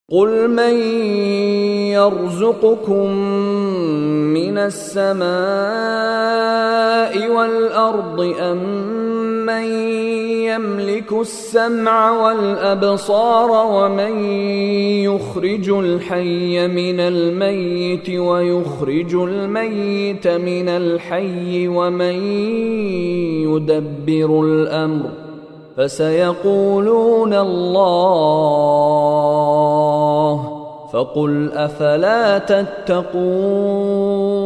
قل من يرزقكم من السماء والأرض أم من يملك السمع والأبصار ومن يخرج الحي من الميت ويخرج الميت من الحي ومن يدبر الأمر فسيقولون الله فقل أفلا تتقون